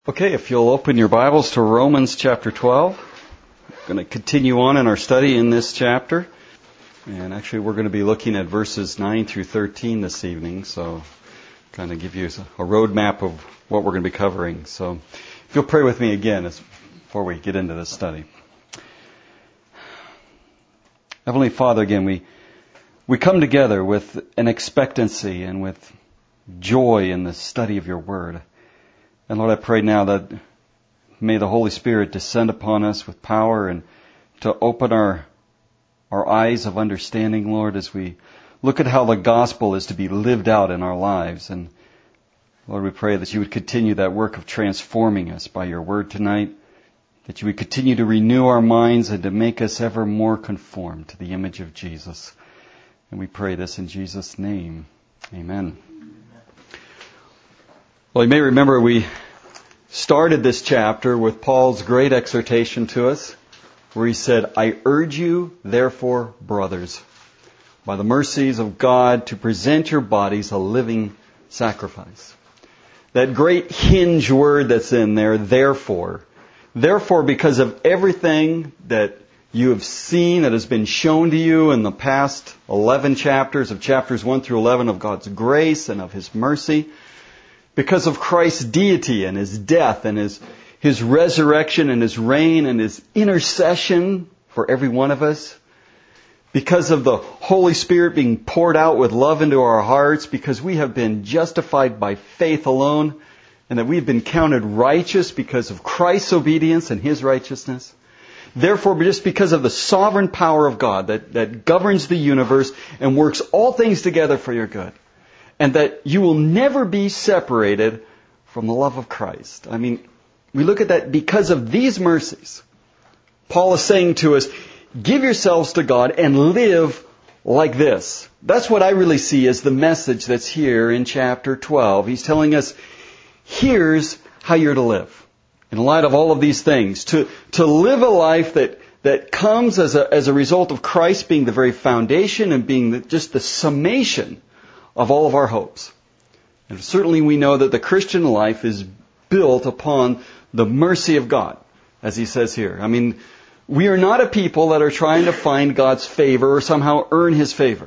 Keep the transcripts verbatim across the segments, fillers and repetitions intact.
Okay, if you'll open your Bibles to Romans chapter twelve. We're going to continue on in our study in this chapter. And actually we're going to be looking at verses nine through thirteen this evening. So kind of give you a roadmap of what we're going to be covering. So if you'll pray with me again as, before we get into this study. Heavenly Father, again, we we come together with an expectancy and with joy in the study of your Word. And Lord, I pray now that may the Holy Spirit descend upon us with power and to open our our eyes of understanding, Lord, as we look at how the gospel is to be lived out in our lives. And Lord, we pray that you would continue that work of transforming us by your word tonight, that you would continue to renew our minds and to make us ever more conformed to the image of Jesus. And we pray this in Jesus' name. Amen. Well, you may remember we started this chapter with Paul's great exhortation to us, where he said, I urge you, therefore, brothers, by the mercies of God, to present your bodies a living sacrifice. That great hinge word that's in there, therefore. Therefore, because of everything that you have seen that has been shown to you in the past eleven chapters, of chapters one through eleven, of God's grace and of His mercy, because of Christ's deity and His death and His His resurrection and His reign and His intercession for every one of us, because of the Holy Spirit being poured out with love into our hearts, because we have been justified by faith alone, and that we've been counted righteous because of Christ's obedience and His righteousness. Therefore, just because of the sovereign power of God that, that governs the universe and works all things together for your good, and that you will never be separated from the love of Christ. I mean, we look at that because of these mercies. Paul is saying to us, give yourselves to God and live like this. That's what I really see as the message that's here in chapter twelve. He's telling us, here's how you're to live. In light of all of these things, to, to live a life that, that comes as a, as a result of Christ being the very foundation and being the, just the summation of all of our hopes. And certainly we know that the Christian life is built upon the mercy of God, as he says here. I mean, we are not a people that are trying to find God's favor or somehow earn His favor.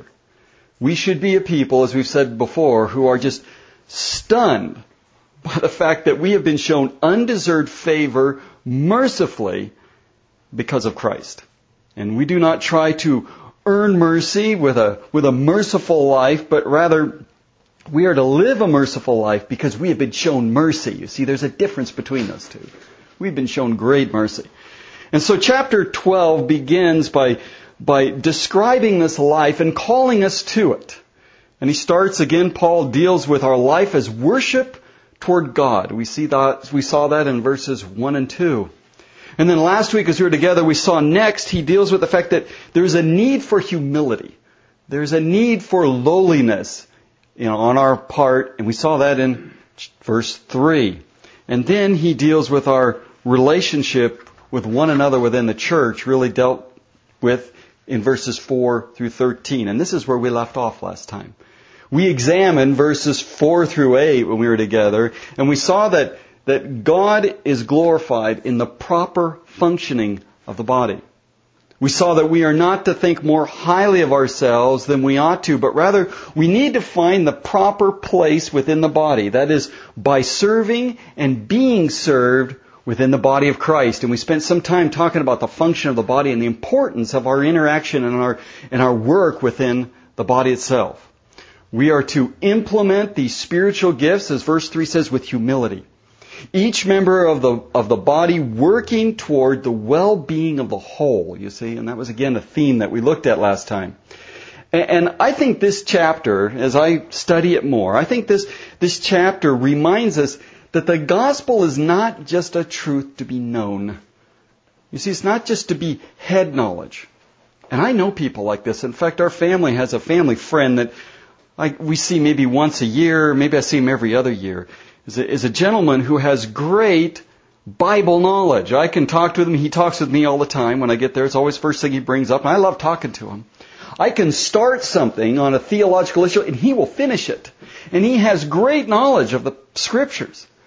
We should be a people, as we've said before, who are just stunned by the fact that we have been shown undeserved favor mercifully because of Christ. And we do not try to earn mercy with a with a merciful life, but rather we are to live a merciful life because we have been shown mercy. You see, there's a difference between those two. We've been shown great mercy. And so chapter twelve begins by by describing this life and calling us to it. And he starts again, Paul deals with our life as worship toward God. We see that we saw that in verses one and two. And then last week as we were together, we saw next, he deals with the fact that there's a need for humility. There's a need for lowliness, you know, on our part. And we saw that in verse three. And then he deals with our relationship with one another within the church, really dealt with in verses four through thirteen. And this is where we left off last time. We examined verses four through eight when we were together, and we saw that that God is glorified in the proper functioning of the body. We saw that we are not to think more highly of ourselves than we ought to, but rather we need to find the proper place within the body. That is, by serving and being served within the body of Christ. And we spent some time talking about the function of the body and the importance of our interaction and our, and our work within the body itself. We are to implement these spiritual gifts, as verse three says, with humility. Each member of the of the body working toward the well-being of the whole, you see. And that was, again, a theme that we looked at last time. And, and I think this chapter, as I study it more, I think this, this chapter reminds us that the gospel is not just a truth to be known. You see, it's not just to be head knowledge. And I know people like this. In fact, our family has a family friend that I, we see maybe once a year, maybe I see him every other year. Is a, is a gentleman who has great Bible knowledge. I can talk to him. He talks with me all the time when I get there. It's always the first thing he brings up, and I love talking to him. I can start something on a theological issue, and he will finish it. And he has great knowledge of the Scriptures.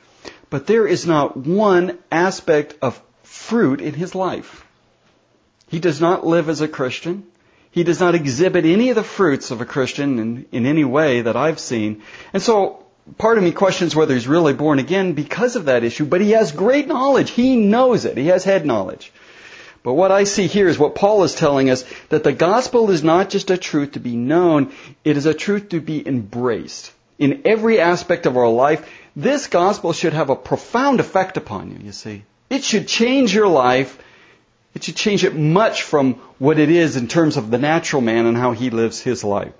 but there is not one aspect of fruit in his life. He does not live as a Christian. He does not exhibit any of the fruits of a Christian in, in any way that I've seen. And so part of me questions whether he's really born again because of that issue, but he has great knowledge. He knows it. He has head knowledge. But what I see here is what Paul is telling us, that the gospel is not just a truth to be known, it is a truth to be embraced. In every aspect of our life, this gospel should have a profound effect upon you, you see. It should change your life. It should change it much from what it is in terms of the natural man and how he lives his life.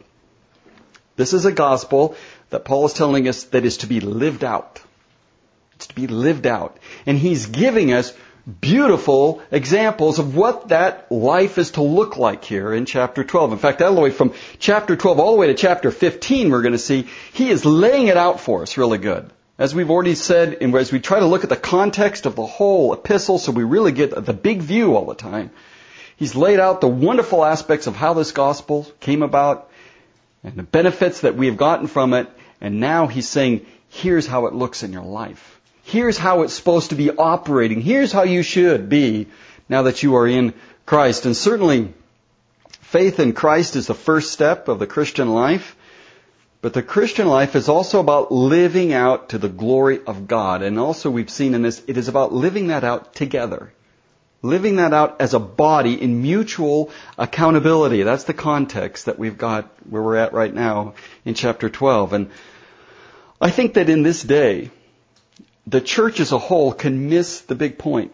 This is a gospel that Paul is telling us that is to be lived out. It's to be lived out. And he's giving us beautiful examples of what that life is to look like here in chapter twelve. In fact, all the way from chapter twelve all the way to chapter fifteen, we're going to see he is laying it out for us really good. As we've already said, and as we try to look at the context of the whole epistle, so we really get the big view all the time, he's laid out the wonderful aspects of how this gospel came about and the benefits that we have gotten from it. And now he's saying, here's how it looks in your life. Here's how it's supposed to be operating. Here's how you should be now that you are in Christ. And certainly, faith in Christ is the first step of the Christian life. But the Christian life is also about living out to the glory of God. And also we've seen in this, it is about living that out together. Living that out as a body in mutual accountability. That's the context that we've got where we're at right now in chapter twelve. And I think that in this day, the church as a whole can miss the big point.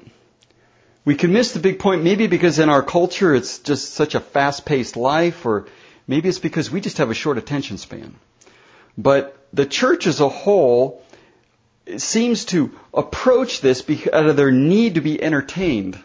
We can miss the big point maybe because in our culture it's just such a fast-paced life, or maybe it's because we just have a short attention span. But the church as a whole seems to approach this out of their need to be entertained.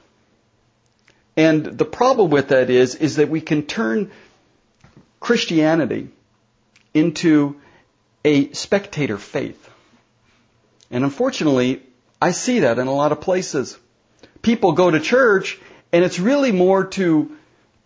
And the problem with that is, is that we can turn Christianity into a spectator faith. And unfortunately, I see that in a lot of places. People go to church, and it's really more to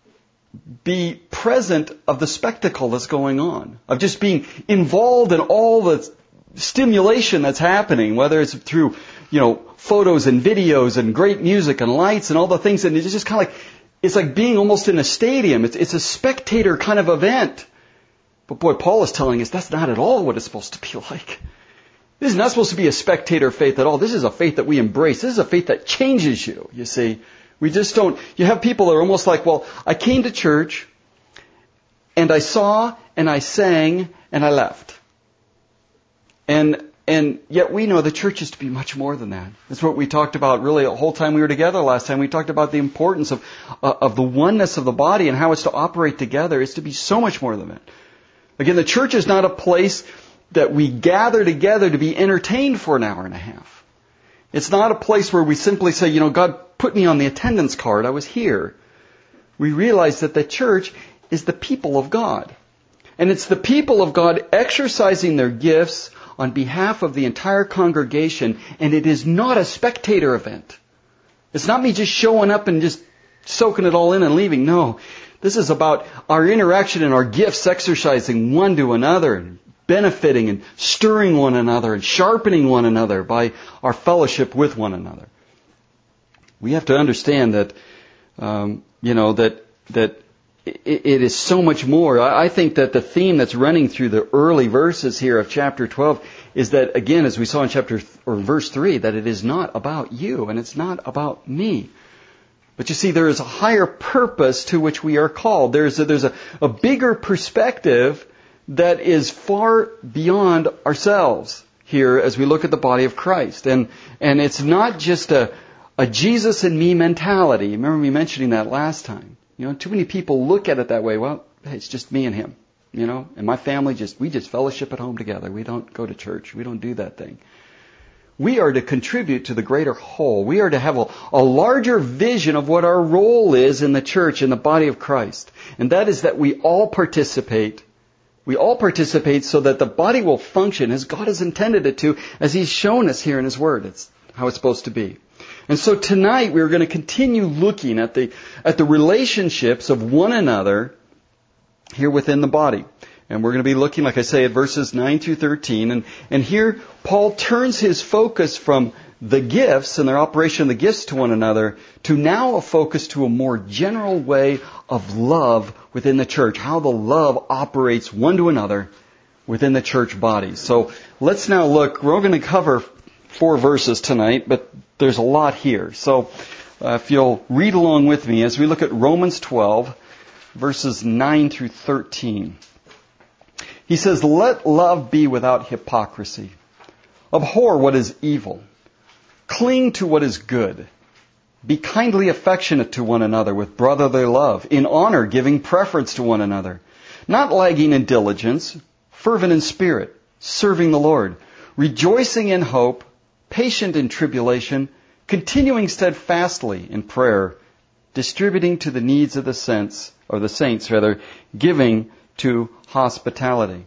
be present of the spectacle that's going on, of just being involved in all the stimulation that's happening, whether it's through, you know, photos and videos and great music and lights and all the things. And it's just kind of like, it's like being almost in a stadium. It's, it's a spectator kind of event. But boy, Paul is telling us that's not at all what it's supposed to be like. This is not supposed to be a spectator faith at all. This is a faith that we embrace. This is a faith that changes you, you see. We just don't, you have people that are almost like, well, I came to church and I saw and I sang and I left. And and yet we know the church is to be much more than that. That's what we talked about really the whole time we were together last time. We talked about the importance of uh, of the oneness of the body and how it's to operate together. It's to be so much more than that. Again, the church is not a place that we gather together to be entertained for an hour and a half. It's not a place where we simply say, you know, God put me on the attendance card. I was here. We realize that the church is the people of God. And it's the people of God exercising their gifts on behalf of the entire congregation. And it is not a spectator event. It's not me just showing up and just soaking it all in and leaving. No. This is about our interaction and our gifts exercising one to another and benefiting and stirring one another and sharpening one another by our fellowship with one another. We have to understand that, um, you know, that that it, it is so much more. I, I think that the theme that's running through the early verses here of chapter twelve is that, again, as we saw in chapter th- or verse three, that it is not about you and it's not about me. But you see, there is a higher purpose to which we are called. There's a, there's a, a bigger perspective that is far beyond ourselves here as we look at the body of Christ. And and it's not just a, a Jesus and me mentality. Remember me mentioning that last time. You know, too many people look at it that way. Well, hey, it's just me and him. You know, and my family just, we just fellowship at home together. We don't go to church. We don't do that thing. We are to contribute to the greater whole. We are to have a, a larger vision of what our role is in the church, in the body of Christ. And that is that we all participate. We all participate so that the body will function as God has intended it to, as He's shown us here in His Word. It's how it's supposed to be. And so tonight we're going to continue looking at the at the relationships of one another here within the body. And we're going to be looking, like I say, at verses nine through thirteen. And, and here, Paul turns his focus from the gifts and their operation of the gifts to one another to now a focus to a more general way of love within the church. How the love operates one to another within the church body. So let's now look. We're going to cover four verses tonight, but there's a lot here. So uh, if you'll read along with me as we look at Romans twelve, verses nine through thirteen. He says, "Let love be without hypocrisy. Abhor what is evil. Cling to what is good. Be kindly affectionate to one another with brotherly love, in honor giving preference to one another, not lagging in diligence, fervent in spirit, serving the Lord, rejoicing in hope, patient in tribulation, continuing steadfastly in prayer, distributing to the needs of the saints, or the saints rather, giving to hospitality."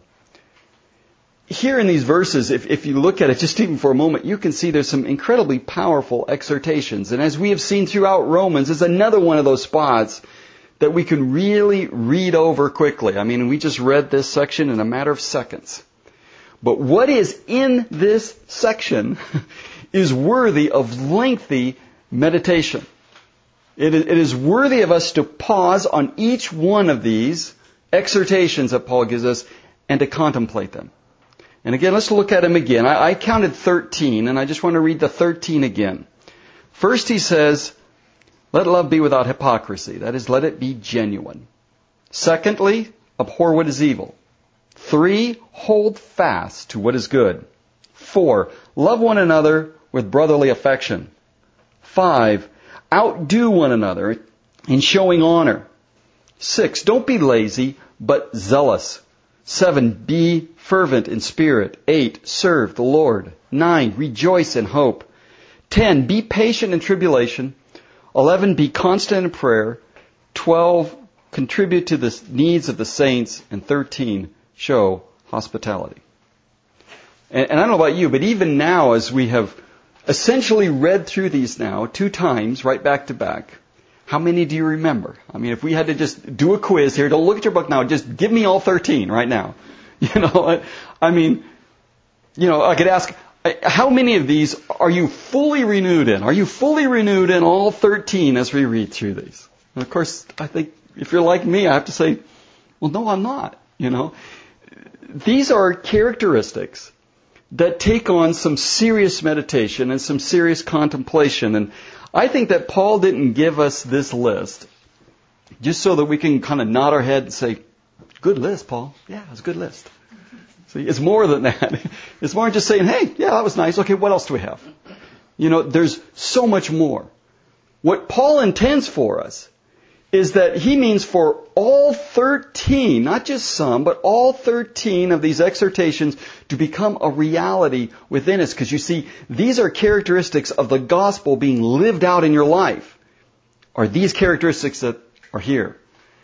Here in these verses, if, if you look at it just even for a moment, you can see there's some incredibly powerful exhortations. And as we have seen throughout Romans, is another one of those spots that we can really read over quickly. I mean, we just read this section in a matter of seconds. But what is in this section is worthy of lengthy meditation. It is, it is worthy of us to pause on each one of these exhortations that Paul gives us and to contemplate them. And again, let's look at them again. I, I counted thirteen, and I just want to read the thirteen again. First he says, let love be without hypocrisy. That is, let it be genuine. Secondly, abhor what is evil. Three, hold fast to what is good. Four, love one another with brotherly affection. Five, outdo one another in showing honor. Six, don't be lazy, but zealous. Seven, be fervent in spirit. Eight, serve the Lord. Nine, rejoice in hope. Ten, be patient in tribulation. Eleven, be constant in prayer. Twelve, contribute to the needs of the saints. And thirteen, show hospitality. And, and I don't know about you, but even now as we have essentially read through these now two times, right back to back, how many do you remember? I mean, if we had to just do a quiz here, don't look at your book now, just give me all thirteen right now. You know, I mean, you know, I could ask, how many of these are you fully renewed in? Are you fully renewed in all thirteen as we read through these? And of course, I think if you're like me, I have to say, well, no, I'm not, you know. These are characteristics that take on some serious meditation and some serious contemplation. And I think that Paul didn't give us this list just so that we can kind of nod our head and say, good list, Paul. Yeah, it's a good list. See, it's more than that. It's more just saying, hey, yeah, that was nice. Okay, what else do we have? You know, there's so much more. What Paul intends for us is that he means for all thirteen, not just some, but all thirteen of these exhortations to become a reality within us. Because you see, these are characteristics of the gospel being lived out in your life. Are these characteristics that are here?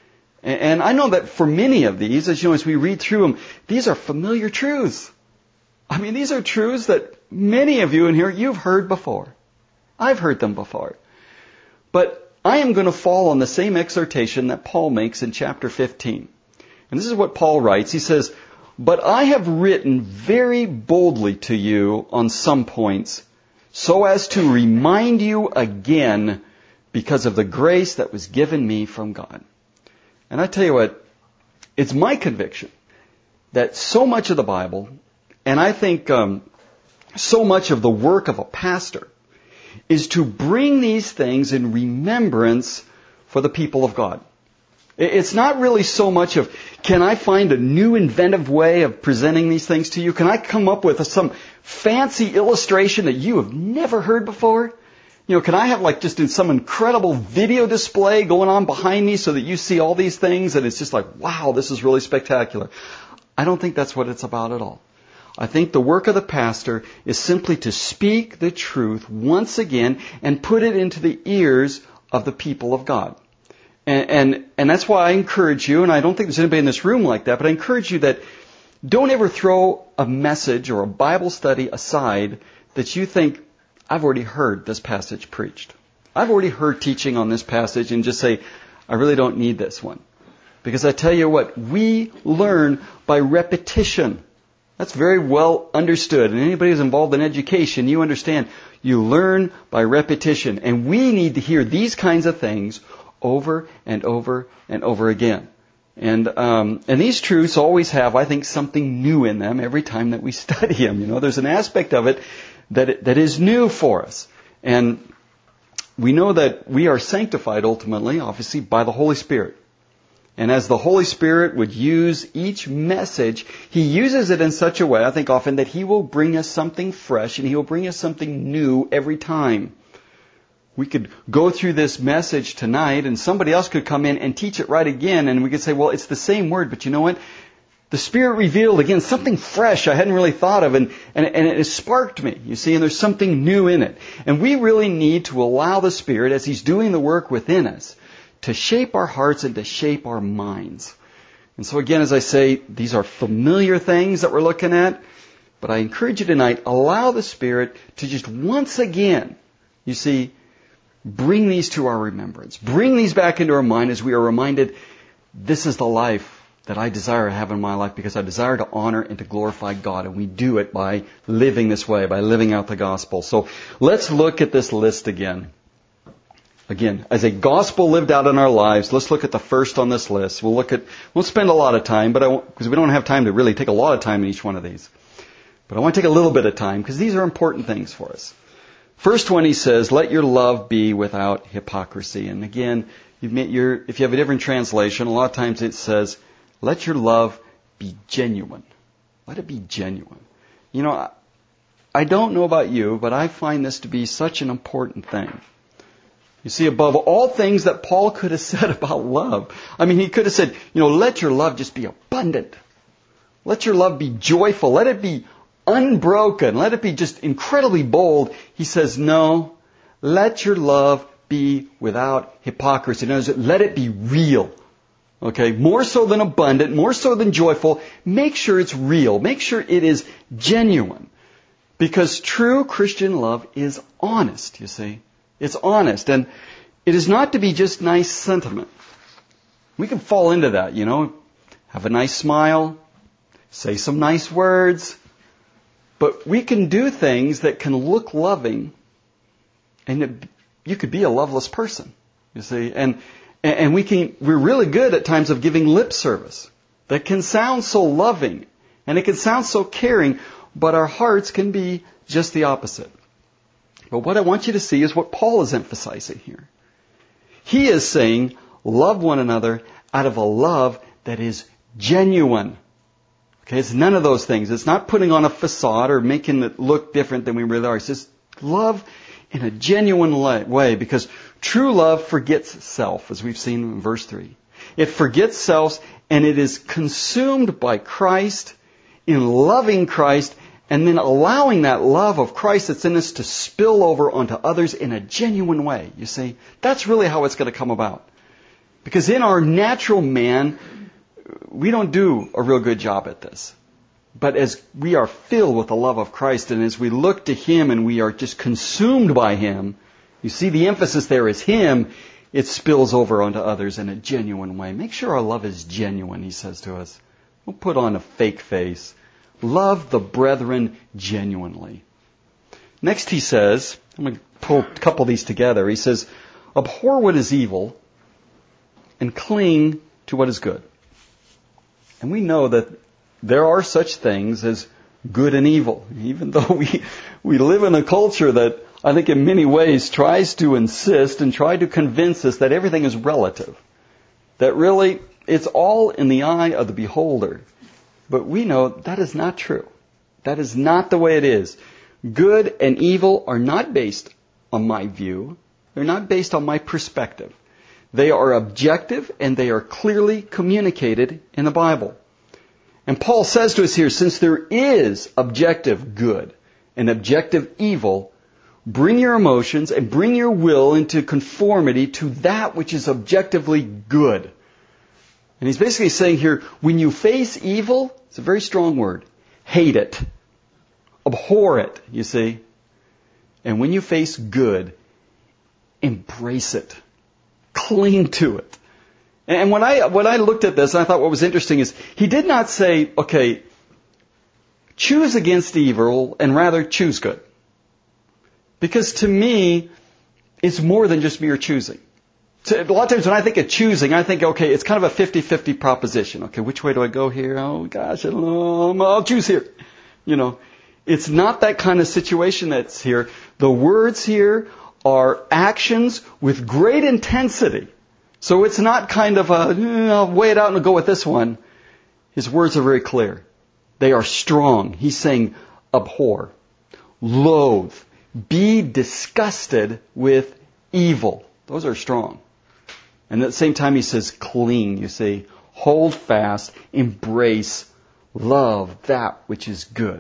And I know that for many of these, as you know, as we read through them, these are familiar truths. I mean, these are truths that many of you in here, you've heard before. I've heard them before. But I am going to fall on the same exhortation that Paul makes in chapter fifteen. And this is what Paul writes. He says, but I have written very boldly to you on some points, so as to remind you again because of the grace that was given me from God. And I tell you what, it's my conviction that so much of the Bible, and I think um, so much of the work of a pastor, is to bring these things in remembrance for the people of God. It's not really so much of, can I find a new inventive way of presenting these things to you? Can I come up with some fancy illustration that you have never heard before? You know, can I have like just some incredible video display going on behind me so that you see all these things and it's just like, wow, this is really spectacular. I don't think that's what it's about at all. I think the work of the pastor is simply to speak the truth once again and put it into the ears of the people of God. And, and, and that's why I encourage you, and I don't think there's anybody in this room like that, but I encourage you that don't ever throw a message or a Bible study aside that you think, I've already heard this passage preached. I've already heard teaching on this passage and just say, I really don't need this one. Because I tell you what, we learn by repetition. That's very well understood. And anybody who's involved in education, you understand, you learn by repetition. And we need to hear these kinds of things over and over and over again. And um, and these truths always have, I think, something new in them every time that we study them. You know, there's an aspect of it that it, that is new for us. And we know that we are sanctified ultimately, obviously, by the Holy Spirit. And as the Holy Spirit would use each message, He uses it in such a way, I think often, that He will bring us something fresh and He will bring us something new every time. We could go through this message tonight and somebody else could come in and teach it right again, and we could say, well, it's the same word, but you know what? The Spirit revealed again something fresh I hadn't really thought of, and, and, and it sparked me, you see, and there's something new in it. And we really need to allow the Spirit, as He's doing the work within us, to shape our hearts and to shape our minds. And so again, as I say, these are familiar things that we're looking at, but I encourage you tonight, allow the Spirit to just once again, you see, bring these to our remembrance. Bring these back into our mind as we are reminded, this is the life that I desire to have in my life because I desire to honor and to glorify God. And we do it by living this way, by living out the gospel. So let's look at this list again. Again, as a gospel lived out in our lives, let's look at the first on this list. We'll look at, we'll spend a lot of time, but I won't, because we don't have time to really take a lot of time in each one of these. But I want to take a little bit of time because these are important things for us. First one, he says, let your love be without hypocrisy. And again, you've made your, if you have a different translation, a lot of times it says, let your love be genuine. Let it be genuine. You know, I, I don't know about you, but I find this to be such an important thing. You see, above all things that Paul could have said about love, I mean, he could have said, you know, let your love just be abundant. Let your love be joyful. Let it be unbroken. Let it be just incredibly bold. He says, no, let your love be without hypocrisy. In other words, let it be real. Okay, more so than abundant, more so than joyful. Make sure it's real. Make sure it is genuine. Because true Christian love is honest, you see. It's honest. And it is not to be just nice sentiment. We can fall into that, you know. Have a nice smile. Say some nice words. But we can do things that can look loving. And it, you could be a loveless person, you see. And And we can, we're really good at times of giving lip service. That can sound so loving. And it can sound so caring. But our hearts can be just the opposite. But what I want you to see is what Paul is emphasizing here. He is saying, love one another out of a love that is genuine. Okay, it's none of those things. It's not putting on a facade or making it look different than we really are. It's just love in a genuine way, because true love forgets self, as we've seen in verse three. It forgets self, and it is consumed by Christ, in loving Christ, and then allowing that love of Christ that's in us to spill over onto others in a genuine way. You see, that's really how it's going to come about. Because in our natural man, we don't do a real good job at this. But as we are filled with the love of Christ, and as we look to Him and we are just consumed by Him, you see the emphasis there is Him, it spills over onto others in a genuine way. Make sure our love is genuine, he says to us. Don't put on a fake face. Love the brethren genuinely. Next he says, I'm going to pull a couple of these together. He says, abhor what is evil and cling to what is good. And we know that there are such things as good and evil, even though we we live in a culture that I think in many ways tries to insist and try to convince us that everything is relative. That really it's all in the eye of the beholder. But we know that is not true. That is not the way it is. Good and evil are not based on my view. They're not based on my perspective. They are objective and they are clearly communicated in the Bible. And Paul says to us here, since there is objective good and objective evil, bring your emotions and bring your will into conformity to that which is objectively good. And he's basically saying here, when you face evil, it's a very strong word, hate it, abhor it, you see. And when you face good, embrace it, cling to it. And when I when I looked at this, I thought what was interesting is he did not say, okay, choose against evil and rather choose good. Because to me, it's more than just mere choosing. So a lot of times when I think of choosing, I think, okay, it's kind of a fifty-fifty proposition. Okay, which way do I go here? Oh gosh, I don't know. I'll choose here. You know, it's not that kind of situation that's here. The words here are actions with great intensity. So it's not kind of a, eh, I'll weigh it out and I'll go with this one. His words are very clear. They are strong. He's saying abhor, loathe, be disgusted with evil. Those are strong. And at the same time he says cling, you see, hold fast, embrace, love that which is good.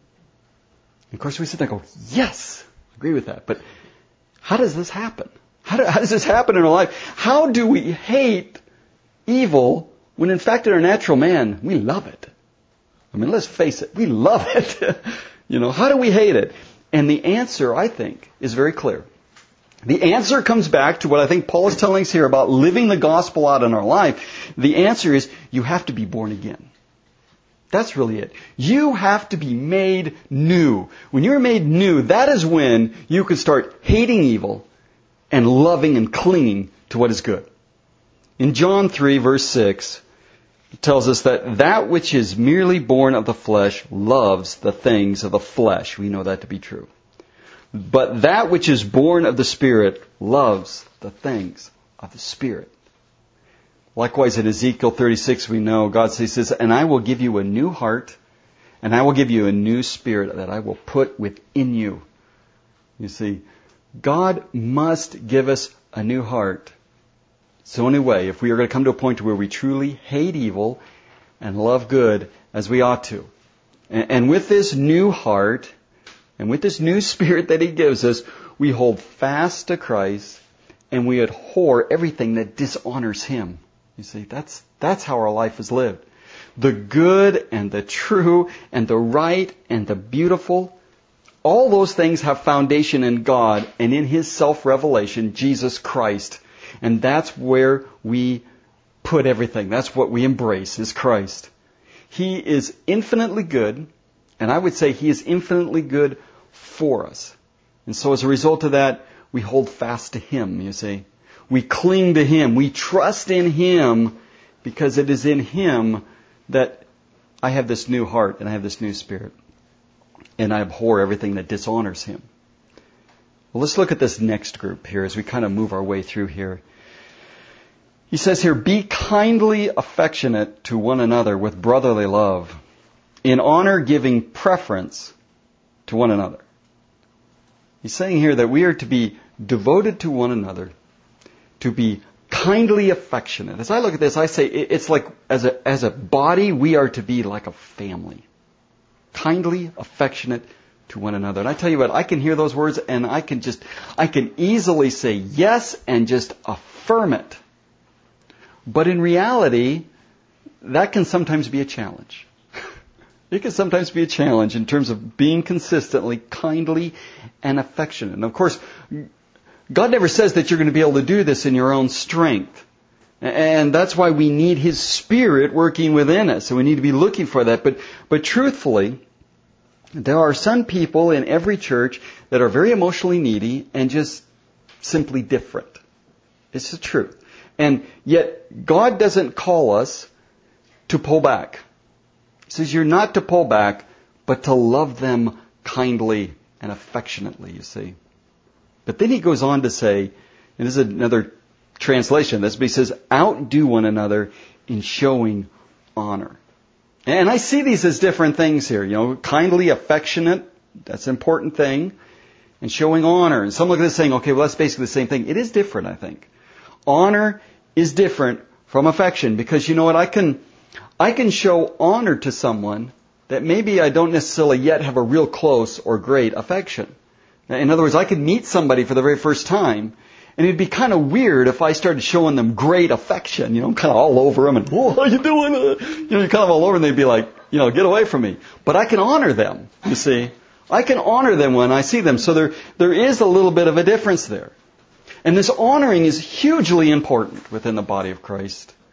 And of course we sit there and go, yes, I agree with that. But how does this happen? How, do, how does this happen in our life? How do we hate evil when in fact in our natural man, we love it? I mean, let's face it, we love it. You know, how do we hate it? And the answer, I think, is very clear. The answer comes back to what I think Paul is telling us here about living the gospel out in our life. The answer is you have to be born again. That's really it. You have to be made new. When you're made new, that is when you can start hating evil and loving and clinging to what is good. In John three, verse six, it tells us that that which is merely born of the flesh loves the things of the flesh. We know that to be true. But that which is born of the Spirit loves the things of the Spirit. Likewise, in Ezekiel thirty-six, we know God says, and I will give you a new heart, and I will give you a new spirit that I will put within you. You see, God must give us a new heart. It's the only way if we are going to come to a point where we truly hate evil and love good as we ought to. And, and with this new heart, and with this new spirit that He gives us, we hold fast to Christ and we abhor everything that dishonors Him. You see, that's that's how our life is lived. The good and the true and the right and the beautiful, all those things have foundation in God and in His self-revelation, Jesus Christ. And that's where we put everything. That's what we embrace, is Christ. He is infinitely good, and I would say He is infinitely good for us. And so as a result of that, we hold fast to Him, you see. We cling to Him. We trust in Him because it is in Him that I have this new heart and I have this new spirit. And I abhor everything that dishonors Him. Well, let's look at this next group here as we kind of move our way through here. He says here, be kindly affectionate to one another with brotherly love, in honor giving preference to one another. He's saying here that we are to be devoted to one another, to be kindly affectionate. As I look at this, I say it's like as a as a body, we are to be like a family. Kindly affectionate to one another. And I tell you what, I can hear those words and I can just, I can easily say yes and just affirm it. But in reality, that can sometimes be a challenge. It can sometimes be a challenge in terms of being consistently kindly and affectionate. And of course, God never says that you're going to be able to do this in your own strength. And that's why we need His Spirit working within us. So we need to be looking for that. But, but truthfully, there are some people in every church that are very emotionally needy and just simply different. It's the truth. And yet, God doesn't call us to pull back. He says you're not to pull back, but to love them kindly and affectionately, you see. But then He goes on to say, and this is another translation of this, but He says, outdo one another in showing honor. And I see these as different things here. You know, kindly, affectionate, that's an important thing. And showing honor. And some look at this saying, okay, well, that's basically the same thing. It is different, I think. Honor is different from affection. Because you know what, I can, I can show honor to someone that maybe I don't necessarily yet have a real close or great affection. In other words, I could meet somebody for the very first time, and it'd be kind of weird if I started showing them great affection. You know, I'm kind of all over them, and, oh, how you doing? Uh, you know, you're kind of all over, and they'd be like, you know, get away from me. But I can honor them, you see. I can honor them when I see them. So there, there is a little bit of a difference there. And this honoring is hugely important within the body of Christ.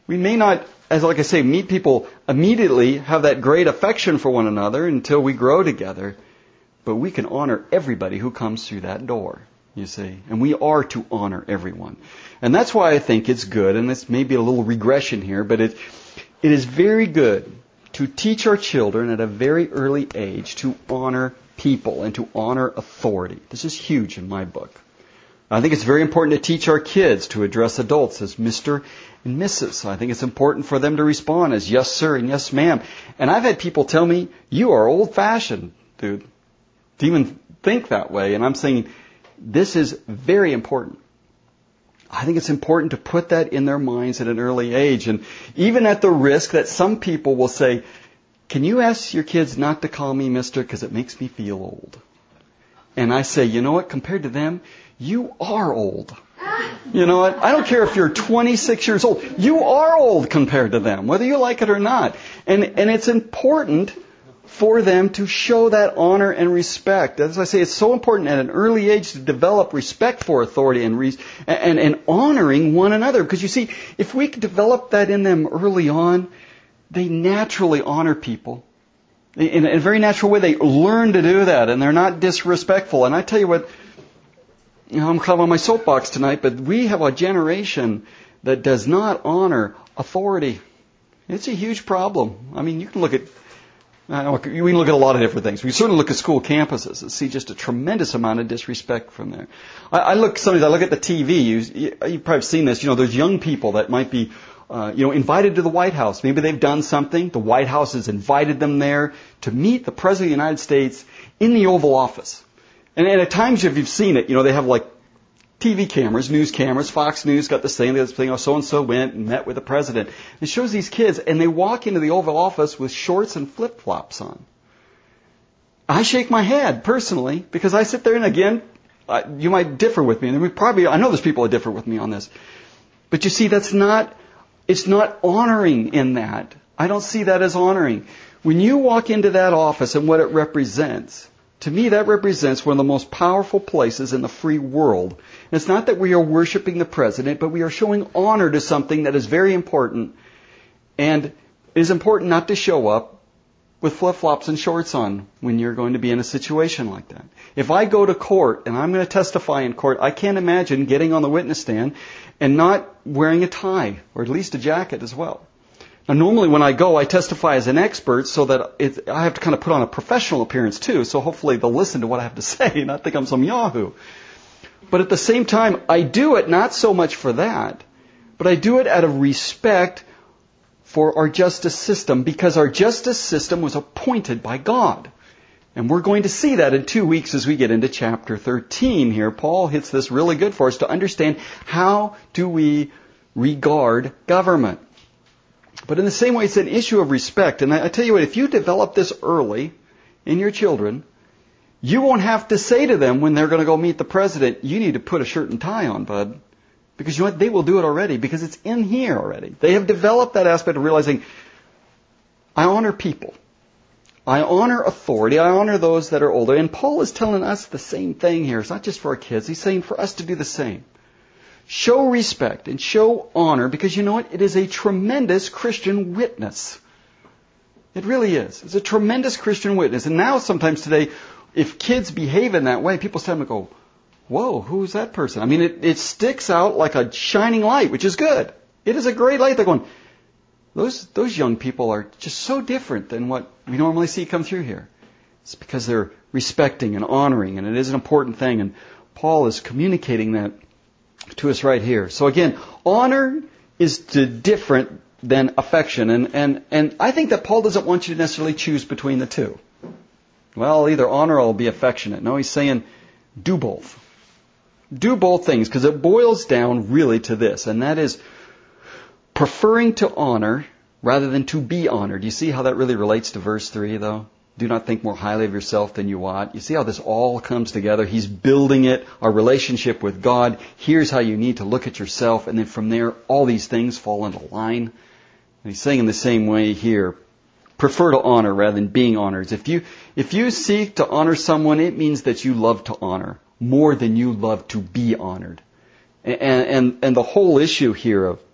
We may not, as like I say, meet people immediately, have that great affection for one another until we grow together. But we can honor everybody who comes through that door, you see. And we are to honor everyone. And that's why I think it's good, and this may be a little regression here, but it it is very good to teach our children at a very early age to honor people and to honor authority. This is huge in my book. I think it's very important to teach our kids to address adults as Mister and Missus I think it's important for them to respond as yes, sir, and yes, ma'am. And I've had people tell me, you are old-fashioned, dude, to even think that way. And I'm saying, this is very important. I think it's important to put that in their minds at an early age. And even at the risk that some people will say, can you ask your kids not to call me mister because it makes me feel old? And I say, you know what, compared to them, you are old. You know what? I don't care if you're twenty-six years old. You are old compared to them, whether you like it or not. And and it's important for them to show that honor and respect. As I say, it's so important at an early age to develop respect for authority and re- and, and honoring one another. Because you see, if we could develop that in them early on, they naturally honor people. In a very natural way, they learn to do that, and they're not disrespectful. And I tell you what, you know, I'm kind of on my soapbox tonight, but we have a generation that does not honor authority. It's a huge problem. I mean, you can look at I know, we can look at a lot of different things. We certainly look at school campuses and see just a tremendous amount of disrespect from there. I, I look sometimes I look at the T V. You, you, you've probably seen this. You know, there's young people that might be, uh, you know, invited to the White House. Maybe they've done something. The White House has invited them there to meet the President of the United States in the Oval Office. And, and at times, if you've seen it, you know, they have like T V cameras, news cameras. Fox News got the same thing. Oh, so-and-so went and met with the president. It shows these kids, and they walk into the Oval Office with shorts and flip-flops on. I shake my head, personally, because I sit there, and again, uh, you might differ with me. And we probably, I know there's people that differ with me on this. But you see, that's not, it's not honoring in that. I don't see that as honoring. When you walk into that office and what it represents, to me, that represents one of the most powerful places in the free world. And it's not that we are worshiping the president, but we are showing honor to something that is very important. And it is important not to show up with flip-flops and shorts on when you're going to be in a situation like that. If I go to court and I'm going to testify in court, I can't imagine getting on the witness stand and not wearing a tie, or at least a jacket as well. Now, normally when I go, I testify as an expert so that it, I have to kind of put on a professional appearance too, so hopefully they'll listen to what I have to say and not think I'm some yahoo. But at the same time, I do it not so much for that, but I do it out of respect for our justice system, because our justice system was appointed by God. And we're going to see that in two weeks as we get into chapter thirteen here. Paul hits this really good for us to understand how do we regard government. But in the same way, it's an issue of respect. And I, I tell you what, if you develop this early in your children, you won't have to say to them when they're going to go meet the president, you need to put a shirt and tie on, bud. Because you know what? They will do it already, because it's in here already. They have developed that aspect of realizing, I honor people. I honor authority. I honor those that are older. And Paul is telling us the same thing here. It's not just for our kids. He's saying for us to do the same. Show respect and show honor, because you know what? It is a tremendous Christian witness. It really is. It's a tremendous Christian witness. And now sometimes today, if kids behave in that way, people stand and go, whoa, who's that person? I mean, it, it sticks out like a shining light, which is good. It is a great light. They're going, those, those young people are just so different than what we normally see come through here. It's because they're respecting and honoring, and it is an important thing. And Paul is communicating that to us right here. So again, honor is different than affection. And, and, and I think that Paul doesn't want you to necessarily choose between the two. Well, either honor or I'll be affectionate. No, he's saying do both. Do both things, because it boils down really to this, and that is preferring to honor rather than to be honored. You see how that really relates to verse three, though? Do not think more highly of yourself than you ought. You see how this all comes together? He's building it, our relationship with God. Here's how you need to look at yourself. And then from there, all these things fall into line. And he's saying in the same way here, prefer to honor rather than being honored. If you, if you seek to honor someone, it means that you love to honor more than you love to be honored. And, and, and the whole issue here of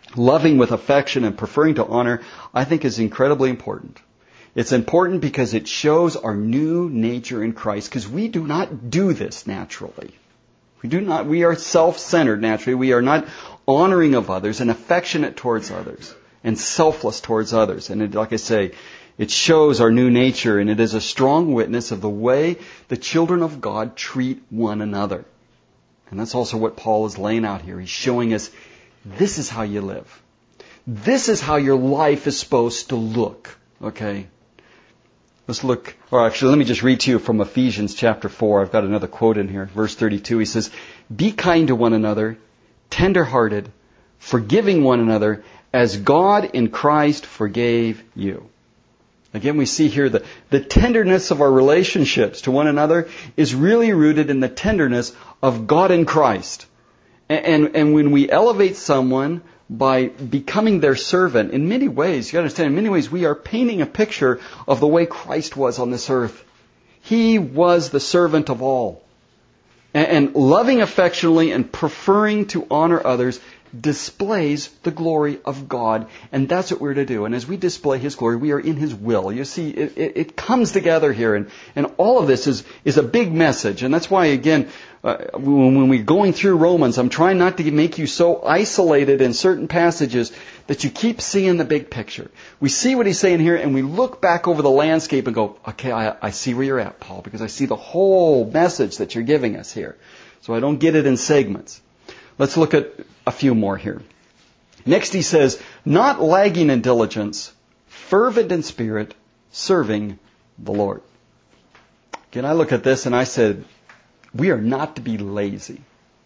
loving with affection and preferring to honor, I think is incredibly important. It's important because it shows our new nature in Christ, because we do not do this naturally. We do not, we are self-centered naturally. We are not honoring of others and affectionate towards others and selfless towards others. And it, like I say, it shows our new nature, and it is a strong witness of the way the children of God treat one another. And that's also what Paul is laying out here. He's showing us, this is how you live. This is how your life is supposed to look. Okay? Let's look, or actually let me just read to you from Ephesians chapter four. I've got another quote in here. Verse thirty-two, he says, "Be kind to one another, tender-hearted, forgiving one another, as God in Christ forgave you." Again, we see here that the tenderness of our relationships to one another is really rooted in the tenderness of God in Christ. And, and, and when we elevate someone by becoming their servant, in many ways, you understand, in many ways we are painting a picture of the way Christ was on this earth. He was the servant of all. And, and loving affectionately and preferring to honor others displays the glory of God, and that's what we're to do. And as we display His glory, we are in His will. You see, it, it, it comes together here, and, and all of this is, is a big message. And that's why, again, uh, when, when we're going through Romans, I'm trying not to make you so isolated in certain passages that you keep seeing the big picture. We see what he's saying here, and we look back over the landscape and go, okay, I, I see where you're at, Paul, because I see the whole message that you're giving us here. So I don't get it in segments. Let's look at a few more here. Next he says, not lagging in diligence, fervent in spirit, serving the Lord. Again, I look at this and I said, we are not to be lazy.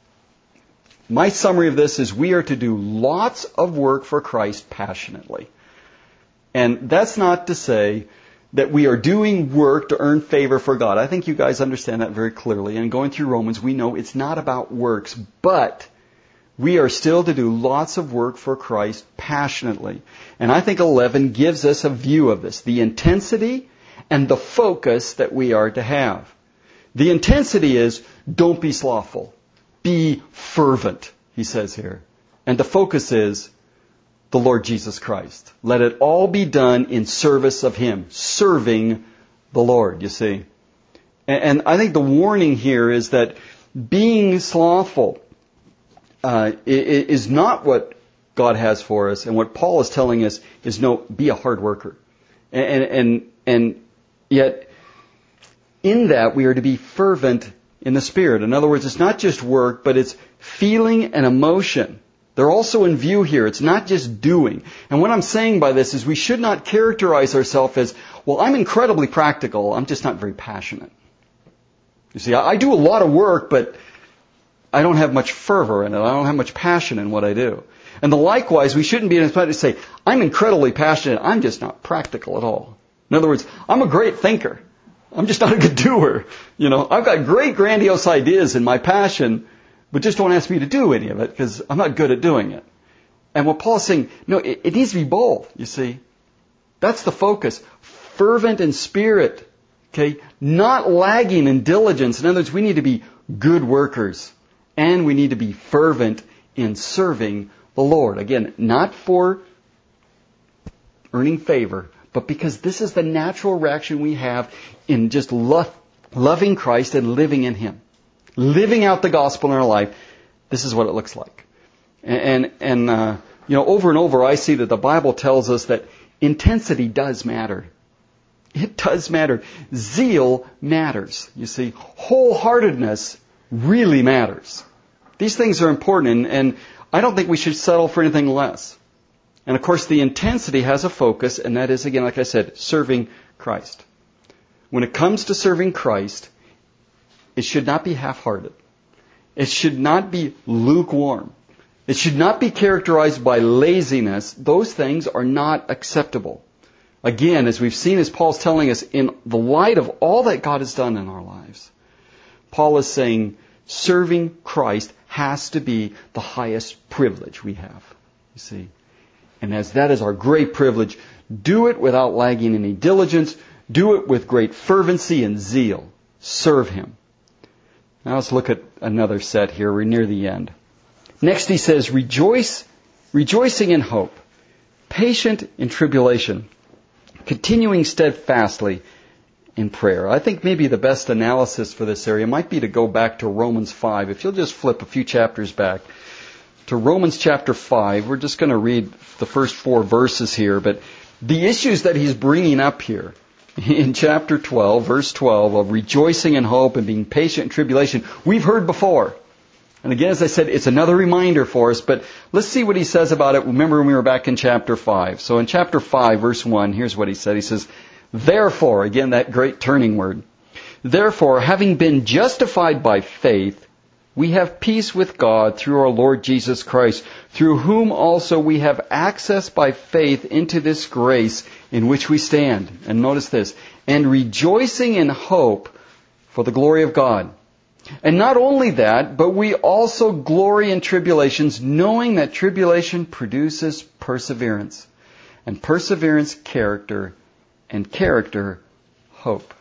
My summary of this is we are to do lots of work for Christ passionately. And that's not to say that we are doing work to earn favor for God. I think you guys understand that very clearly. And going through Romans, we know it's not about works, but we are still to do lots of work for Christ passionately. And I think eleven gives us a view of this, the intensity and the focus that we are to have. The intensity is, don't be slothful. Be fervent, he says here. And the focus is the Lord Jesus Christ. Let it all be done in service of Him, serving the Lord, you see. And I think the warning here is that being slothful Uh, is not what God has for us, and what Paul is telling us is no, be a hard worker, and and and yet in that we are to be fervent in the Spirit. In other words, it's not just work, but it's feeling and emotion. They're also in view here. It's not just doing. And what I'm saying by this is we should not characterize ourselves as, well, I'm incredibly practical, I'm just not very passionate. You see, I, I do a lot of work, but I don't have much fervor in it. I don't have much passion in what I do. And the likewise, we shouldn't be in a spot to say, I'm incredibly passionate, I'm just not practical at all. In other words, I'm a great thinker. I'm just not a good doer. You know, I've got great grandiose ideas in my passion, but just don't ask me to do any of it because I'm not good at doing it. And what Paul's saying, no, it, it needs to be both, you see. That's the focus. Fervent in spirit, okay? Not lagging in diligence. In other words, we need to be good workers. And we need to be fervent in serving the Lord. Again, not for earning favor, but because this is the natural reaction we have in just lo- loving Christ and living in Him. Living out the gospel in our life, this is what it looks like. And, and, and uh, you know, over and over I see that the Bible tells us that intensity does matter. It does matter. Zeal matters, you see. Wholeheartedness really matters. These things are important, and, and I don't think we should settle for anything less. And of course, the intensity has a focus, and that is, again, like I said, serving Christ. When it comes to serving Christ, it should not be half-hearted. It should not be lukewarm. It should not be characterized by laziness. Those things are not acceptable. Again, as we've seen, as Paul's telling us, in the light of all that God has done in our lives, Paul is saying serving Christ has to be the highest privilege we have, you see. And as that is our great privilege, do it without lagging any diligence. Do it with great fervency and zeal. Serve Him. Now let's look at another set here. We're near the end. Next he says, rejoice rejoicing in hope, patient in tribulation, continuing steadfastly in prayer. I think maybe the best analysis for this area might be to go back to Romans five. If you'll just flip a few chapters back to Romans chapter five, we're just going to read the first four verses here, but the issues that he's bringing up here in chapter twelve, verse twelve, of rejoicing in hope and being patient in tribulation, we've heard before. And again, as I said, it's another reminder for us, but let's see what he says about it. Remember when we were back in chapter five. So in chapter five, verse one, here's what he said. He says, therefore, again, that great turning word, therefore, having been justified by faith, we have peace with God through our Lord Jesus Christ, through whom also we have access by faith into this grace in which we stand. And notice this, and rejoicing in hope for the glory of God. And not only that, but we also glory in tribulations, knowing that tribulation produces perseverance, and perseverance, character, and character, hope.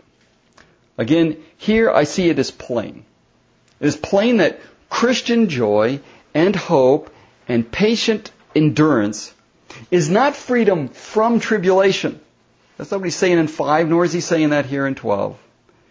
Again, here I see it as plain. It is plain that Christian joy and hope and patient endurance is not freedom from tribulation. That's not what he's saying in five, nor is he saying that here in twelve.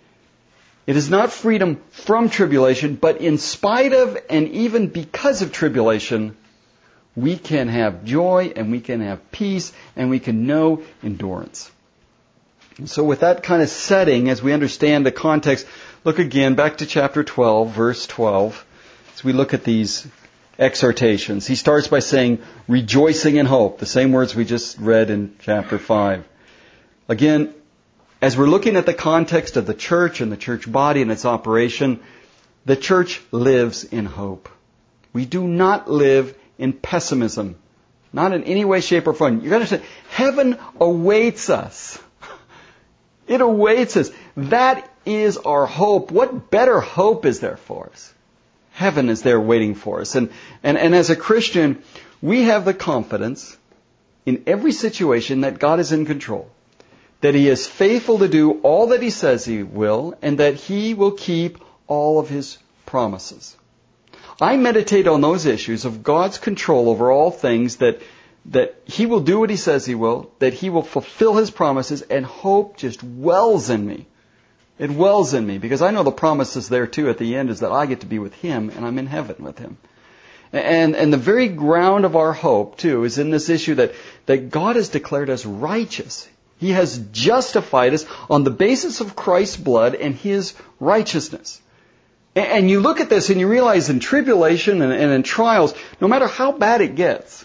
It is not freedom from tribulation, but in spite of and even because of tribulation, we can have joy and we can have peace and we can know endurance. And so with that kind of setting, as we understand the context, look again back to chapter twelve, verse twelve, as we look at these exhortations. He starts by saying, rejoicing in hope, the same words we just read in chapter five. Again, as we're looking at the context of the church and the church body and its operation, the church lives in hope. We do not live in pessimism. Not in any way, shape, or form. You've got to understand, heaven awaits us. It awaits us. That is our hope. What better hope is there for us? Heaven is there waiting for us. And, and, and as a Christian, we have the confidence in every situation that God is in control. That He is faithful to do all that He says He will, and that He will keep all of His promises. I meditate on those issues of God's control over all things, that that He will do what He says He will, that He will fulfill His promises, and hope just wells in me. It wells in me, because I know the promise is there too at the end, is that I get to be with Him, and I'm in heaven with Him. And, and the very ground of our hope, too, is in this issue that, that God has declared us righteous. He has justified us on the basis of Christ's blood and His righteousness. And, and you look at this and you realize in tribulation and, and in trials, no matter how bad it gets,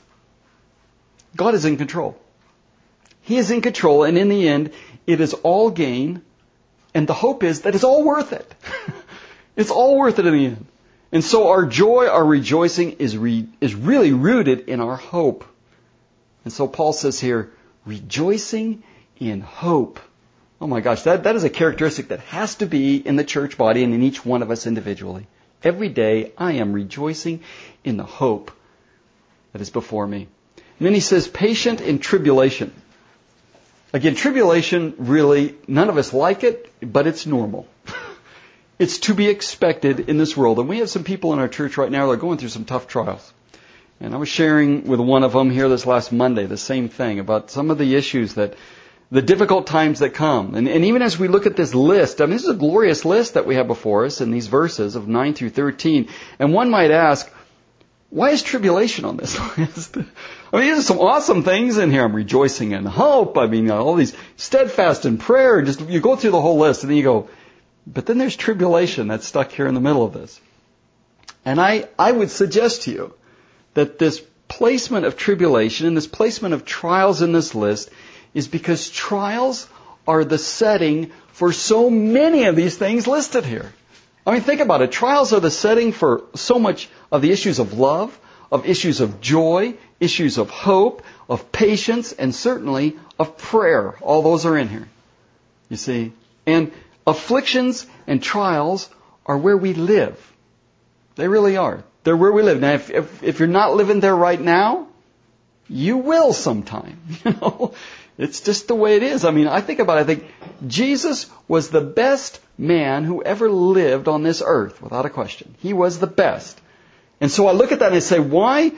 God is in control. He is in control, and in the end, it is all gain, and the hope is that it's all worth it. It's all worth it in the end. And so our joy, our rejoicing is re, is really rooted in our hope. And so Paul says here, rejoicing in hope. Oh my gosh, that, that is a characteristic that has to be in the church body and in each one of us individually. Every day I am rejoicing in the hope that is before me. And then he says, patient in tribulation. Again, tribulation, really, none of us like it, but it's normal. It's to be expected in this world. And we have some people in our church right now that are going through some tough trials. And I was sharing with one of them here this last Monday the same thing about some of the issues that, the difficult times that come. And, and even as we look at this list, I mean, this is a glorious list that we have before us in these verses of nine through thirteen. And one might ask, why is tribulation on this list? I mean, there's some awesome things in here. I'm rejoicing in hope. I mean, all these steadfast in prayer. Just you go through the whole list and then you go, but then there's tribulation that's stuck here in the middle of this. And I, I would suggest to you that this placement of tribulation and this placement of trials in this list is because trials are the setting for so many of these things listed here. I mean, think about it. Trials are the setting for so much of the issues of love, of issues of joy, issues of hope, of patience, and certainly of prayer. All those are in here. You see? And afflictions and trials are where we live. They really are. They're where we live. Now, if, if, if you're not living there right now, you will sometime. You know, it's just the way it is. I mean, I think about it. I think Jesus was the best man who ever lived on this earth, without a question. He was the best. And so I look at that and I say, why,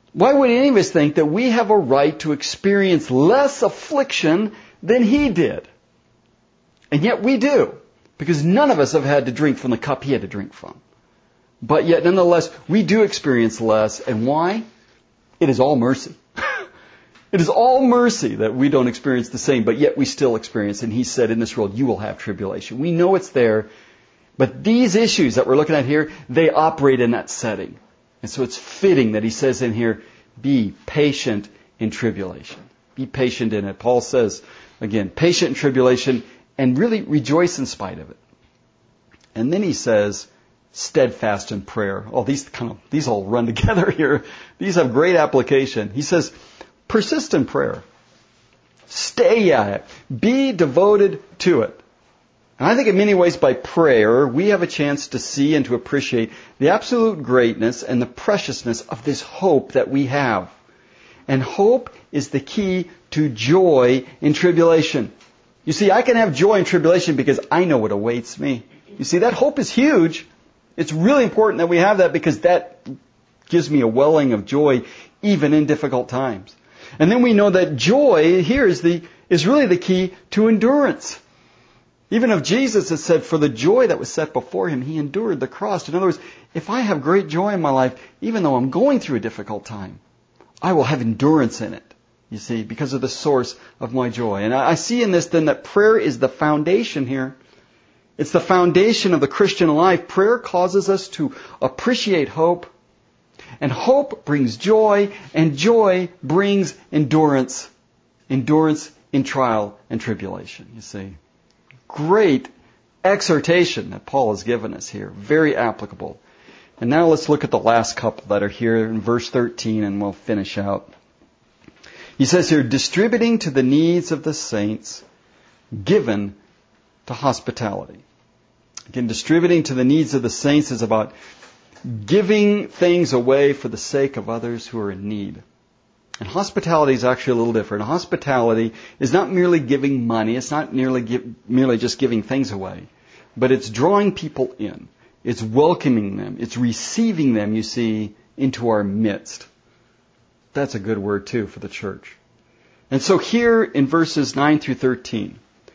Why would any of us think that we have a right to experience less affliction than he did? And yet we do, because none of us have had to drink from the cup he had to drink from. But yet, nonetheless, we do experience less. And why? It is all mercy. It is all mercy that we don't experience the same, but yet we still experience. And he said, in this world, you will have tribulation. We know it's there, but these issues that we're looking at here, they operate in that setting. And so it's fitting that he says in here, be patient in tribulation. Be patient in it. Paul says, again, patient in tribulation, and really rejoice in spite of it. And then he says, steadfast in prayer. Oh, these kind of, these all run together here. These have great application. He says, persist in prayer. Stay at it. Be devoted to it. And I think in many ways by prayer, we have a chance to see and to appreciate the absolute greatness and the preciousness of this hope that we have. And hope is the key to joy in tribulation. You see, I can have joy in tribulation because I know what awaits me. You see, that hope is huge. It's really important that we have that because that gives me a welling of joy even in difficult times. And then we know that joy here is the is really the key to endurance. Even of Jesus, it said, for the joy that was set before him, he endured the cross. In other words, if I have great joy in my life, even though I'm going through a difficult time, I will have endurance in it, you see, because of the source of my joy. And I see in this then that prayer is the foundation here. It's the foundation of the Christian life. Prayer causes us to appreciate hope. And hope brings joy, and joy brings endurance. Endurance in trial and tribulation, you see. Great exhortation that Paul has given us here. Very applicable. And now let's look at the last couple that are here in verse thirteen, and we'll finish out. He says here, distributing to the needs of the saints, given to hospitality. Again, distributing to the needs of the saints is about giving things away for the sake of others who are in need. And hospitality is actually a little different. Hospitality is not merely giving money. It's not merely, give, merely just giving things away. But it's drawing people in. It's welcoming them. It's receiving them, you see, into our midst. That's a good word, too, for the church. And so here in verses nine through thirteen,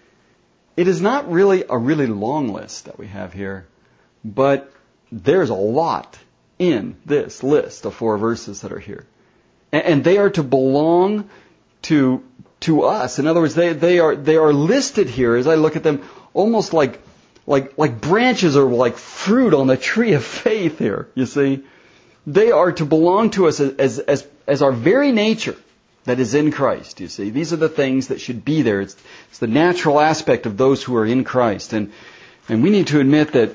it is not really a really long list that we have here, but there's a lot in this list of four verses that are here. And they are to belong to to us. In other words, they, they are they are listed here, as I look at them, almost like like like branches or like fruit on the tree of faith here, you see. They are to belong to us as as as our very nature that is in Christ, you see. These are the things that should be there. It's, it's the natural aspect of those who are in Christ. And and we need to admit that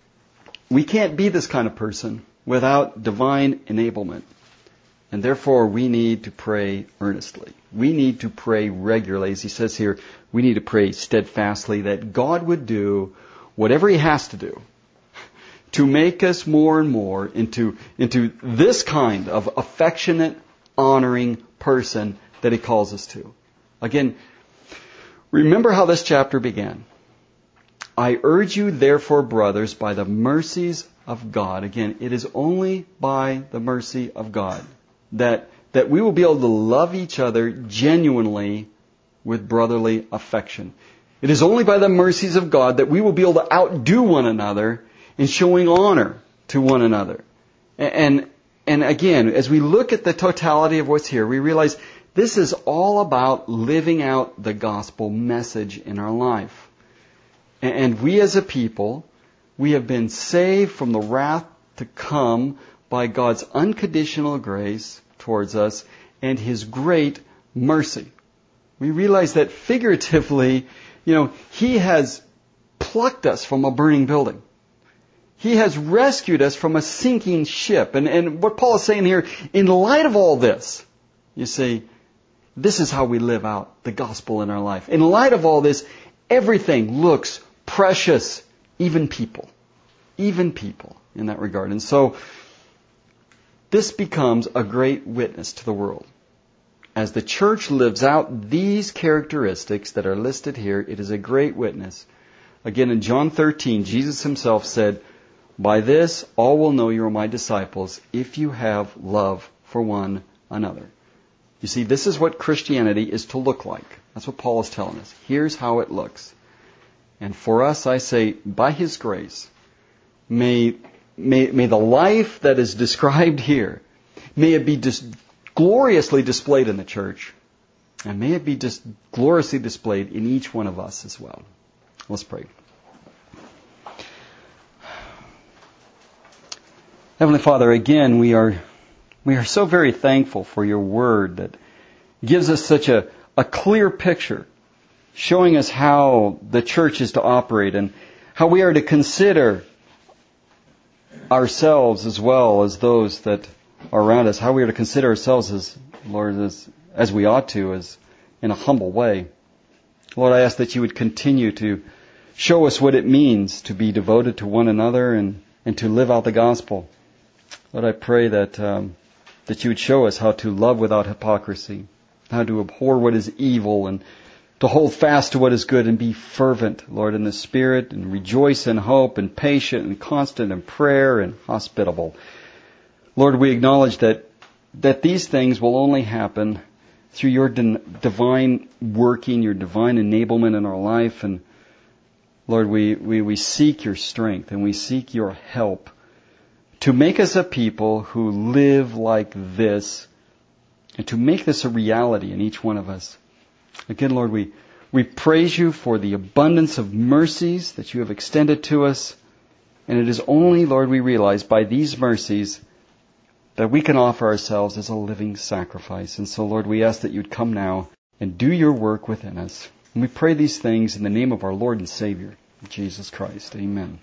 we can't be this kind of person without divine enablement. And therefore, we need to pray earnestly. We need to pray regularly. As he says here, we need to pray steadfastly that God would do whatever he has to do to make us more and more into, into this kind of affectionate, honoring person that he calls us to. Again, remember how this chapter began. I urge you, therefore, brothers, by the mercies of God. Again, it is only by the mercy of God that that we will be able to love each other genuinely with brotherly affection. It is only by the mercies of God that we will be able to outdo one another in showing honor to one another. And and again, as we look at the totality of what's here, we realize this is all about living out the gospel message in our life. And we as a people, we have been saved from the wrath to come by God's unconditional grace towards us and his great mercy. We realize that figuratively, you know, he has plucked us from a burning building. He has rescued us from a sinking ship. And, and what Paul is saying here, in light of all this, you see, this is how we live out the gospel in our life. In light of all this, everything looks precious, even people. Even people in that regard. And so, this becomes a great witness to the world. As the church lives out these characteristics that are listed here, it is a great witness. Again, in John thirteen, Jesus himself said, by this all will know you are my disciples if you have love for one another. You see, this is what Christianity is to look like. That's what Paul is telling us. Here's how it looks. And for us, I say, by His grace, may, may, may the life that is described here, may it be dis- gloriously displayed in the church, and may it be just gloriously displayed in each one of us as well. Let's pray. Heavenly Father, again, we are we are so very thankful for your word that gives us such a, a clear picture, showing us how the church is to operate and how we are to consider ourselves as well as those that are around us, how we are to consider ourselves as, Lord, as, as we ought to, as in a humble way. Lord, I ask that you would continue to show us what it means to be devoted to one another and, and to live out the gospel. Lord, I pray that um, that you would show us how to love without hypocrisy, how to abhor what is evil and to hold fast to what is good and be fervent, Lord, in the Spirit, and rejoice in hope and patient and constant in prayer and hospitable. Lord, we acknowledge that that these things will only happen through your divine working, your divine enablement in our life. And Lord, we, we, we seek your strength and we seek your help to make us a people who live like this and to make this a reality in each one of us. Again, Lord, we, we praise you for the abundance of mercies that you have extended to us. And it is only, Lord, we realize by these mercies that we can offer ourselves as a living sacrifice. And so, Lord, we ask that you'd come now and do your work within us. And we pray these things in the name of our Lord and Savior, Jesus Christ. Amen.